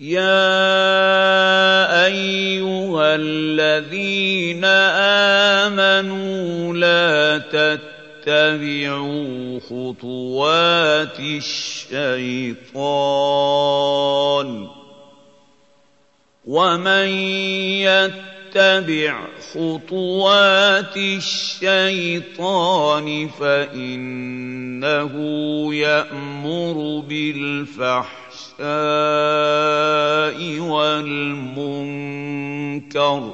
يَا أَيُّهَا الَّذِينَ آمَنُوا لَا تَتَّبِعُوا خُطُوَاتِ الشَّيْطَانِ ۚ وَمَن يَتَّبِعْ خُطُوَاتِ الشَّيْطَانِ فَإِنَّهُ يَأْمُرُ بِالْفَحْشَاءِ وَالْمُنكَرِ ۚ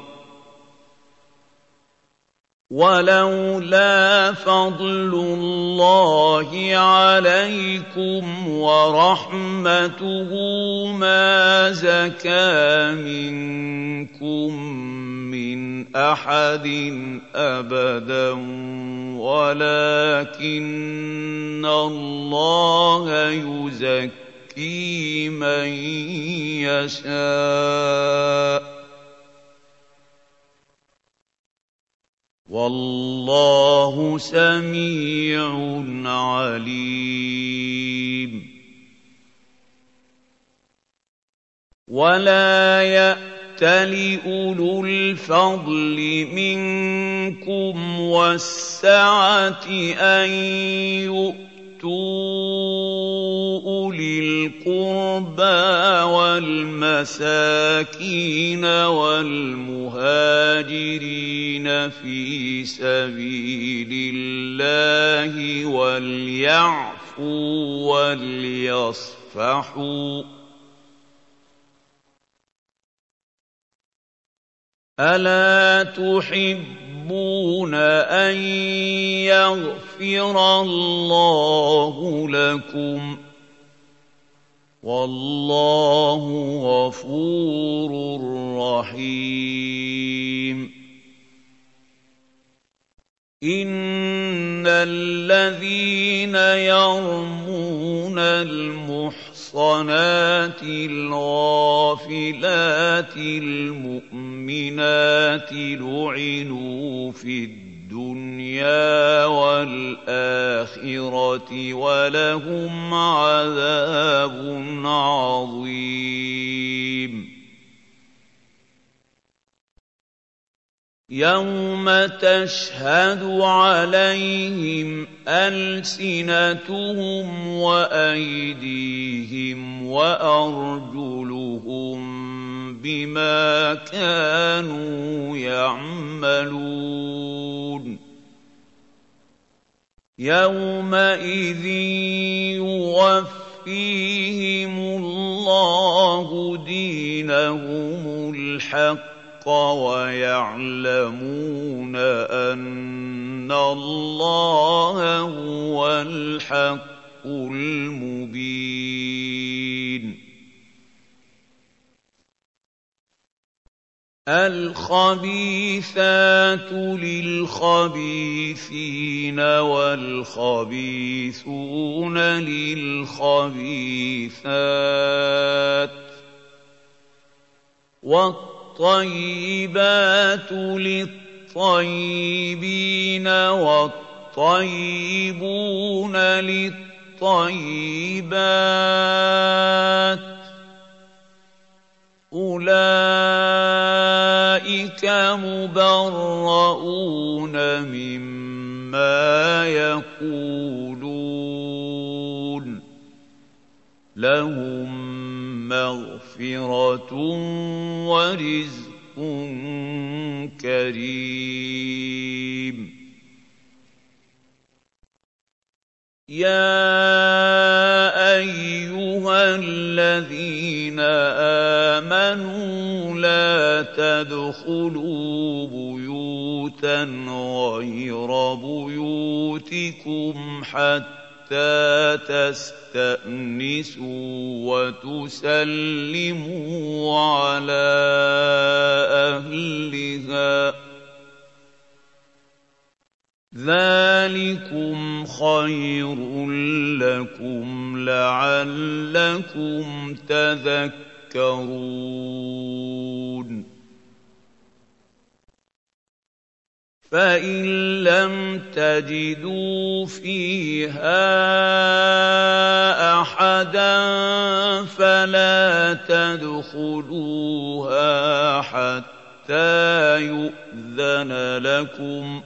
وَلَوْلَا فَضْلُ اللَّهِ عَلَيْكُمْ وَرَحْمَتُهُ مَا زَكَىٰ مِنكُم مِّنْ أَحَدٍ أَبَدًا وَلَٰكِنَّ اللَّهَ يُزَكِّي مَن يَشَاءُ ۗ وَاللَّهُ سَمِيعٌ عَلِيمٌ وَلَا يَأْتَلِ أُولُو الْفَضْلِ مِنكُمْ وَالسَّعَةِ أَن يُؤْتُوا أُولِي الْقُرْبَىٰ وَالْمَسَاكِينَ وَالْمُهَاجِرِينَ فِي سَبِيلِ اللَّهِ وَلْيَعْفُوا وَلْيَصْفَحُوا ۗ أَلَا تُحِبُّونَ أَن يَغْفِرَ اللَّهُ لَكُمْ ۗ وَاللَّهُ غَفُورٌ رَّحِيمٌ إِنَّ الَّذِينَ يَرْمُونَ الْمُحْصَنَاتِ الْغَافِلَاتِ الْمُؤْمِنَاتِ لُعِنُوا فِي الدُّنْيَا وَالْآخِرَةِ وَلَهُمْ عَذَابٌ عَظِيمٌ يَوْمَ تَشْهَدُ عَلَيْهِمْ أَلْسِنَتُهُمْ وَأَيْدِيهِمْ وَأَرْجُلُهُم بِمَا كَانُوا يَعْمَلُونَ يَوْمَئِذٍ يُوَفِّيهِمُ اللَّهُ دِينَهُمُ الْحَقَّ وَيَعْلَمُونَ أَنَّ اللَّهَ هُوَ الْحَقُّ الْمُبِينُ الْخَبِيثَاتُ لِلْخَبِيثِينَ وَالْخَبِيثُونَ لِلْخَبِيثَاتِ وَالطَّيِّبَاتُ لِلطَّيِّبِينَ وَالطَّيِّبُونَ لِلطَّيِّبَاتِ ۚ أُولَٰئِكَ مُبَرَّءُونَ مِمَّا يَقُولُونَ ۖ لَهُم مَّغْفِرَةٌ وَرِزْقٌ كَرِيمٌ يَا أَيُّهَا الَّذِينَ آمَنُوا لَا تَدْخُلُوا بُيُوتًا غَيْرَ بُيُوتِكُمْ حَتَّىٰ تَسْتَأْنِسُوا وَتُسَلِّمُوا عَلَىٰ أَهْلِهَا ۚ ذَٰلِكُمْ خَيْرٌ لَّكُمْ لَعَلَّكُمْ تَذَكَّرُونَ فإن لم تجدوا فيها أحدا فلا تدخلوها حتى يؤذن لكم،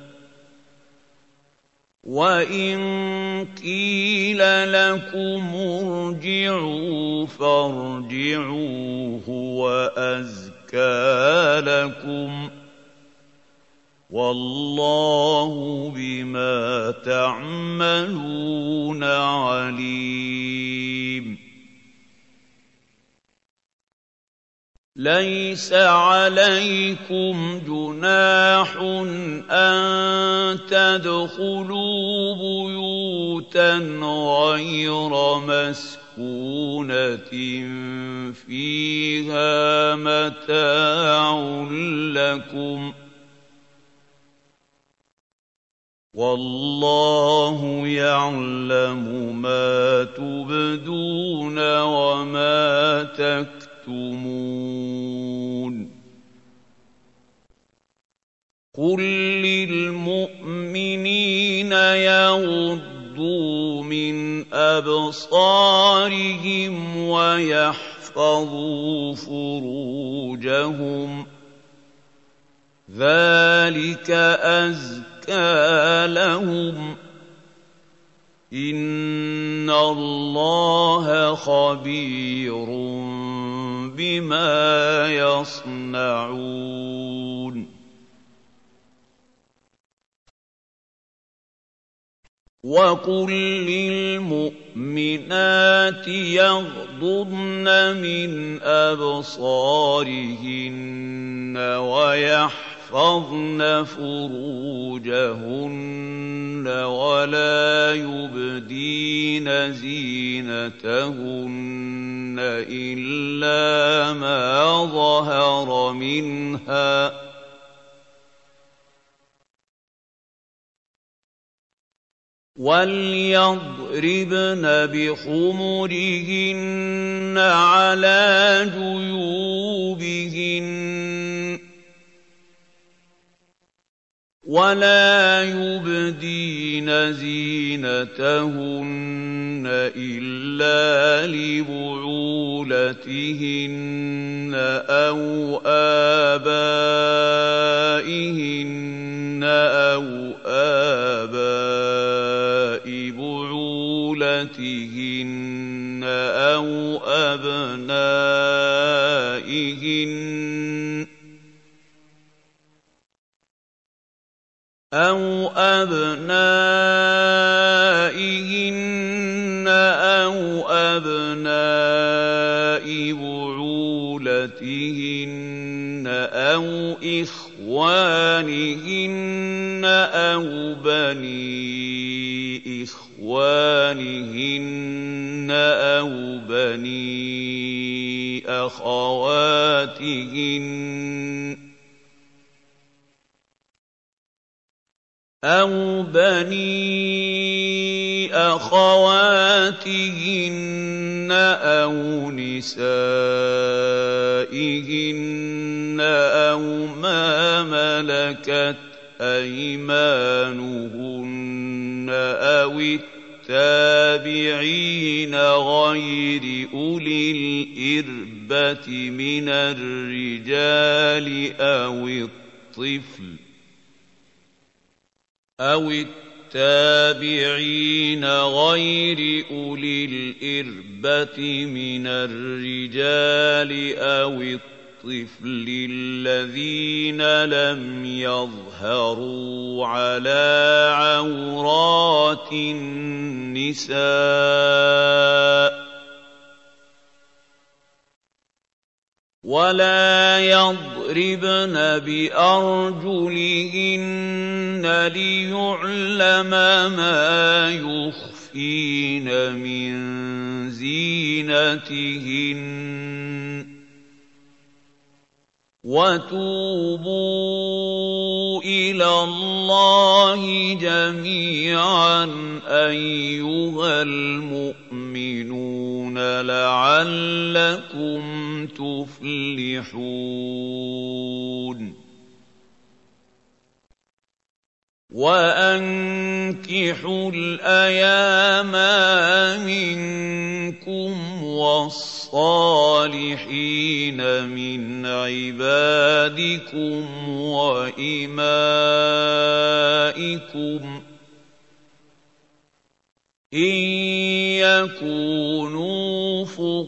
وإن قيل لكم ارجعوا فارجعوا هو أزكى لكم، والله بما تعملون عليم. ليس عليكم جناح أن تدخلوا بيوتا غير مسكونة فيها متاع لكم، والله يعلم ما تبدون وما تكتمون. قل للمؤمنين يغضوا من أبصارهم ويحفظوا فروجهم، ذلك أزكى لهم، إن الله خبير بما يصنعون. وقل للمؤمنات يغضضن من أبصارهن ويحفظن فروجهن ولا يبدين زينتهن إلا ما ظهر منها، وَلْيَضْرِبْنَ بِخُمُرِهِنَّ عَلَىٰ جُيُوبِهِنَّ وَلَا يُبْدِينَ زِينَتَهُنَّ إِلَّا لِبُعُولَتِهِنَّ أَوْ آبَائِهِنَّ أَوْ آبَاءِ بُعُولَتِهِنَّ أَوْ أبنائهن أو أبناء بعولتهن أو إخوانهن أو بني إخوانهن أو بني أخواتهن أو نسائهن أو ما ملكت أيمانهن أو التابعين غير أولي الإربة من الرجال أو التابعين غير أولي الإربة من الرجال أو الطفل الذين لم يظهروا على عورات النساء، ولا يضربن بأرجلهن ليعلم ما يخفين من زينتهن، وتوبوا إلى الله جميعا أيها المؤمنون لعلكم تفلحون. وَأَنكِحُوا الْأَيَامَ مِنكُمْ وَالصَّالِحِينَ مِنْ عِبَادِكُمْ وَإِمَائِكُمْ إِن يَكُونُوا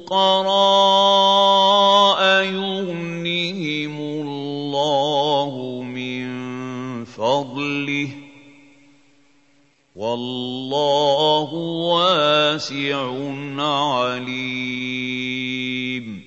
فُقَرَاءَ يُغْنِهِمُ اللَّهُ مِن فَضْلِهِ ۗ وَاللَّهُ وَاسِعٌ عَلِيمٌ.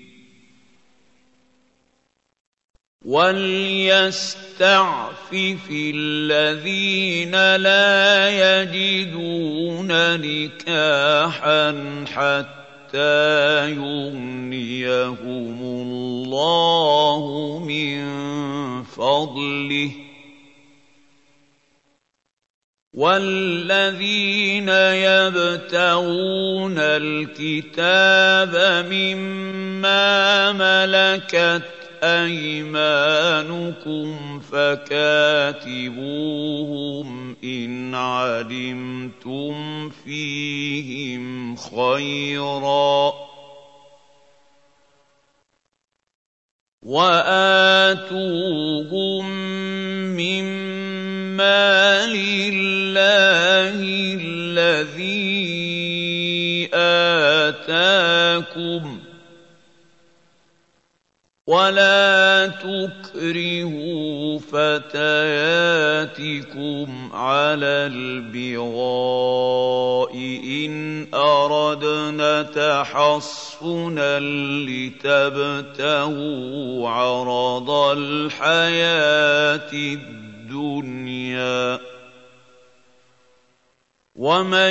وَلْيَسْتَعْفِفِ الَّذِينَ لَا يَجِدُونَ نِكَاحًا حَتَّىٰ يُغْنِيَهُمُ اللَّهُ مِن فَضْلِهِ ۗ وَالَّذِينَ يَبْتَغُونَ الْكِتَابَ مِمَّا مَلَكَتْ أَيْمَانُكُمْ فَكَاتِبُوهُمْ إِنْ عَلِمْتُمْ فِيهِمْ خَيْرًا ۖ وَآتُوهُم مِّن مَّالِ اللَّهِ الَّذِي آتَاكُمْ ۚ وَلَا تُكْرِهُوا فَتَيَاتِكُمْ عَلَى الْبِغَاءِ إِنْ أَرَدْنَ تَحَصُّنًا لِّتَبْتَغُوا عَرَضَ الْحَيَاةِ الدُّنْيَا ۚ وَمَن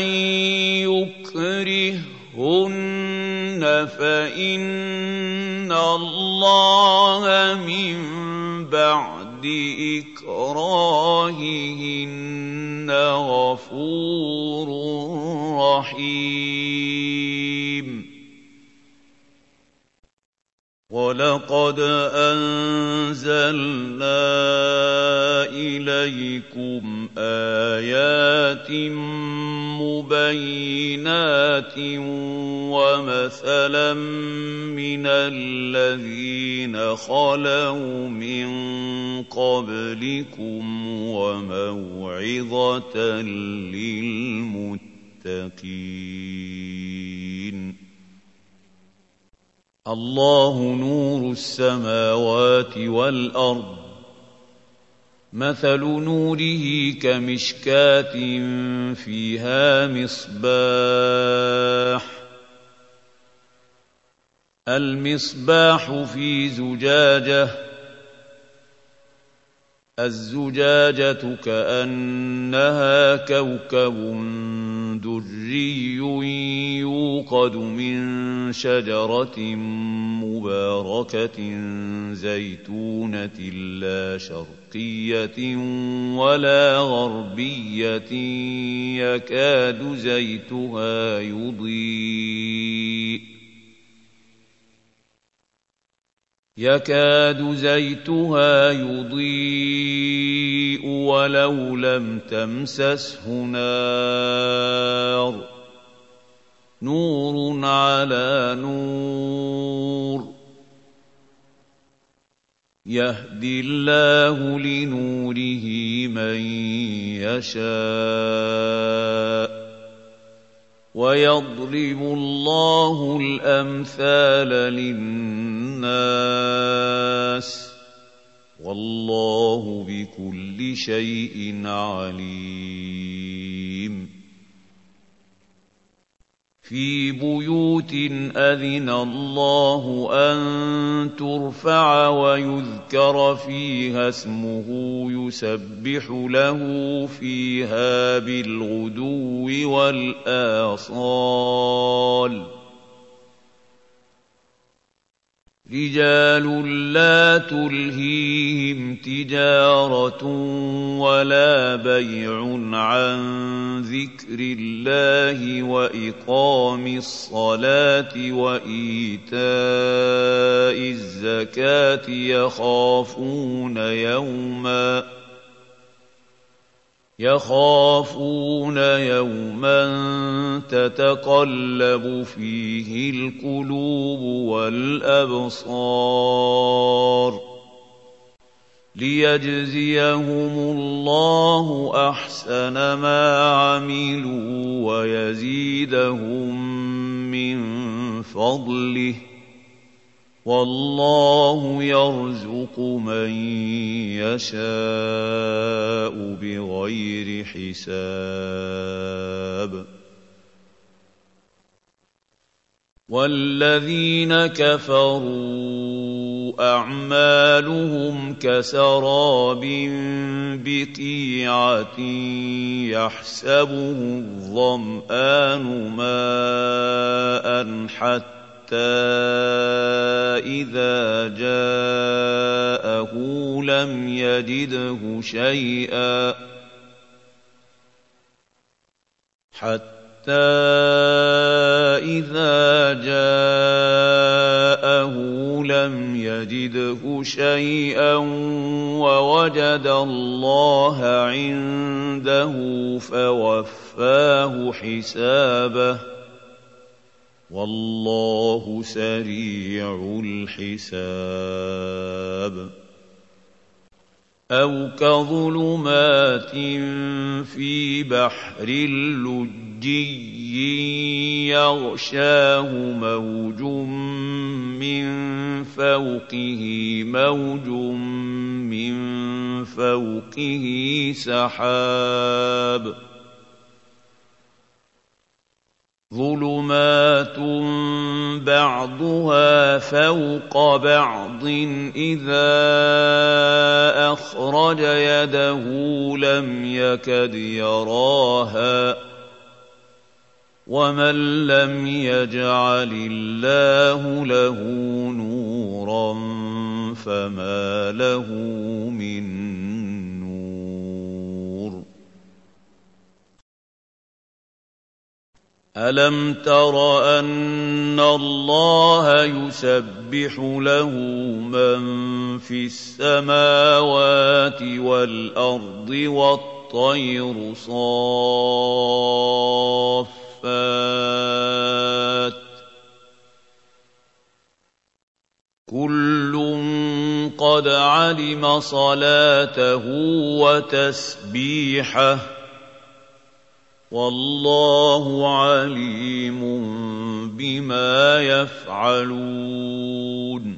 يُكْرِههُّنَّ فَإِنَّ اللَّهَ مِن بَعْدِ إِكْرَاهِهِنَّ غَفُورٌ رَّحِيمٌ. وَلَقَدْ أَنزَلْنَا إِلَيْكُمْ آيَاتٍ مُبَيِّنَاتٍ وَمَثَلًا مِّنَ الَّذِينَ خَلَوْا مِن قَبْلِكُمْ وَمَوْعِظَةً لِّلْمُتَّقِينَ. اللَّهُ نُورُ السَّمَاوَاتِ وَالْأَرْضِ ۚ مَثَلُ نُورِهِ كَمِشْكَاةٍ فِيهَا مِصْبَاحٌ. الْمِصْبَاحُ فِي زُجَاجَةٍ، الزُّجَاجَةُ كَأَنَّهَا كَوْكَبٌ دُرِّيٌّ يُوقَدُ مِن شَجَرَةٍ مُّبَارَكَةٍ زَيْتُونَةٍ لَّا شَرْقِيَّةٍ وَلَا غَرْبِيَّةٍ يَكَادُ زَيْتُهَا يُضِيءُ وَلَوْ لَمْ تَمْسَسْهُ نَارٌ ۚ نُّورٌ عَلَىٰ نُورٍ ۗ يَهْدِي اللَّهُ لِنُورِهِ مَن يَشَاءُ ۚ وَيَضْرِبُ اللَّهُ الْأَمْثَالَ لِلنَّاسِ ۗ وَاللَّهُ بِكُلِّ شَيْءٍ عَلِيمٌ. فِي بُيُوتٍ أَذِنَ اللَّهُ أَن تُرْفَعَ وَيُذْكَرَ فِيهَا اسْمُهُ يُسَبِّحُ لَهُ فِيهَا بِالْغُدُوِّ وَالْآصَالِ. رِجَالٌ لَّا تُلْهِيهِمْ تِجَارَةٌ وَلَا بَيْعٌ عَن ذِكْرِ اللَّهِ وَإِقَامِ الصَّلَاةِ وَإِيتَاءِ الزَّكَاةِ يَخَافُونَ يخافون يوما تتقلب فيه القلوب والأبصار ليجزيهم الله أحسن ما عملوا ويزيدهم من فضله والله يرزق من يشاء بغير حساب والذين كفروا أعمالهم كسراب بقيعة يحسبه الظمآن ماء حتى إذا جاءه لم يجده شيئا إذا جاءه لم يجده شيئا ووجد الله عنده فوفاه حسابه والله سريع الحساب أو كظلمات في بحر لجي يغشاه موج من فوقه موج من فوقه سحاب ظلمات بعضها فوق بعض إذا أخرج يده لم يكد يراها ومن لم يجعل الله له نورا فما له من نور ألم تر أن الله يسبح له من في السماوات والأرض والطير صافات كل قد علم صلاته وتسبيحه والله عليم بما يفعلون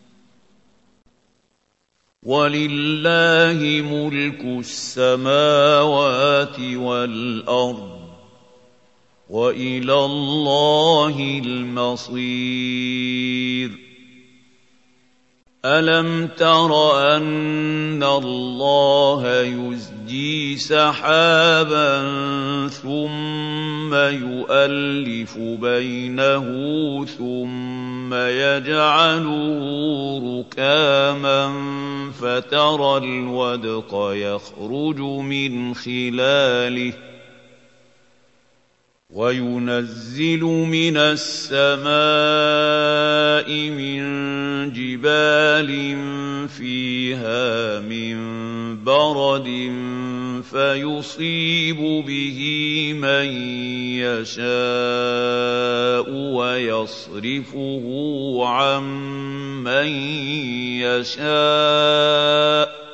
ولله ملك السماوات والأرض وإلى الله المصير ألم تر أن الله يزجي سحابا ثم يؤلف بينه ثم يجعله ركاما فترى الودق يخرج من خلاله وينزل من السماء من جبال فيها من برد فيصيب به من يشاء ويصرفه عن من يشاء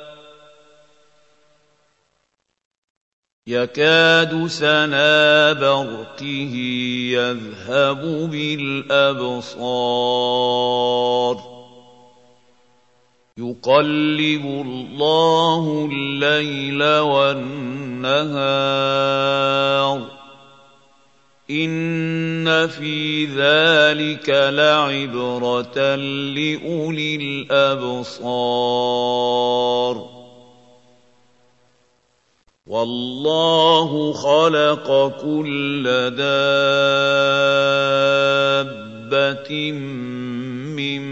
يكاد سنا برقه يذهب بالأبصار يقلب الله الليل والنهار إن في ذلك لعبرة لأولي الأبصار والله خلق كل دابة من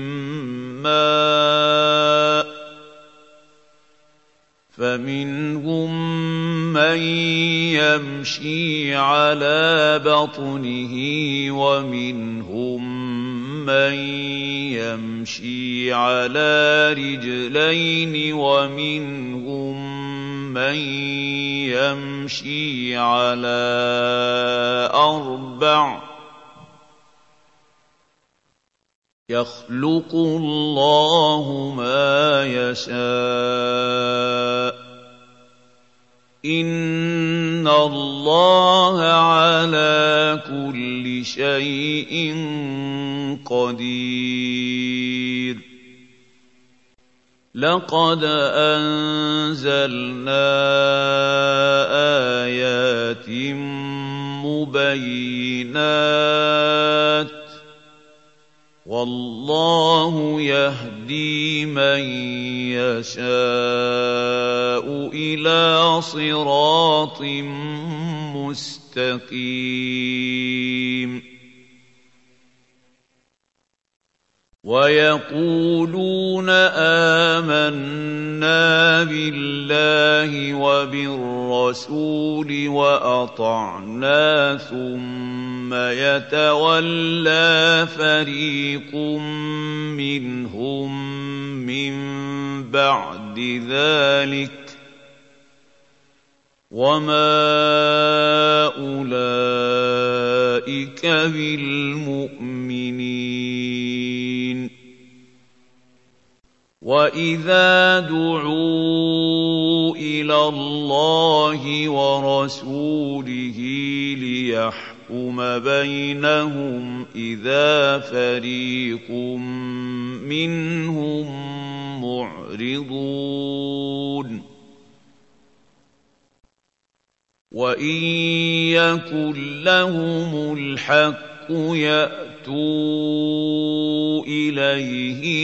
ماء فمنهم من يمشي على بطنه ومنهم مَّن يَمْشِي عَلَىٰ رِجْلَيْنِ وَمِنْهُم مَّن يَمْشِي عَلَىٰ أَرْبَعٍ ۚ يَخْلُقُ اللَّهُ مَا يَشَاءُ ۚ إِنَّ اللَّهَ عَلَىٰ كُلِّ شَيْءٍ قَدِيرٌ لَقَدْ أَنزَلْنَا آيَاتٍ مُّبَيِّنَاتٍ ۚ وَاللَّهُ يَهْدِي مَن يَشَاءُ إِلَىٰ صِرَاطٍ مُّسْتَقِيمٍ وَيَقُولُونَ آمَنَّا بِاللَّهِ وَبِالرَّسُولِ وَأَطَعْنَا ثُمَّ يَتَوَلَّىٰ فَرِيقٌ مِّنْهُم مِّن بَعْدِ ذَٰلِكَ ۚ وَمَا أُولَٰئِكَ بِالْمُؤْمِنِينَ وَإِذَا دُعُوا إِلَى اللَّهِ وَرَسُولِهِ لِيَحْكُمَ بَيْنَهُمْ إِذَا فَرِيقٌ مِّنْهُم مُّعْرِضُونَ وَإِن يَكُن لَّهُمُ الْحَقُّ يَأْتُوا إِلَيْهِ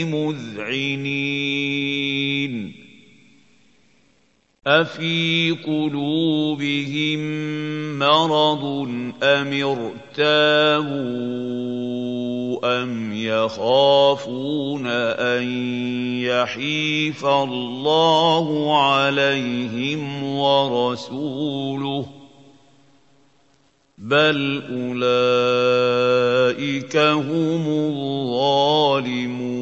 مُذْعِنِينَ أَفِي قُلُوبِهِم مَّرَضٌ أَمِ ارْتَابُوا أَمْ يَخَافُونَ أَن يَحِيفَ اللَّهُ عَلَيْهِمْ وَرَسُولُهُ ۚ بَلْ أُولَٰئِكَ هُمُ الظَّالِمُونَ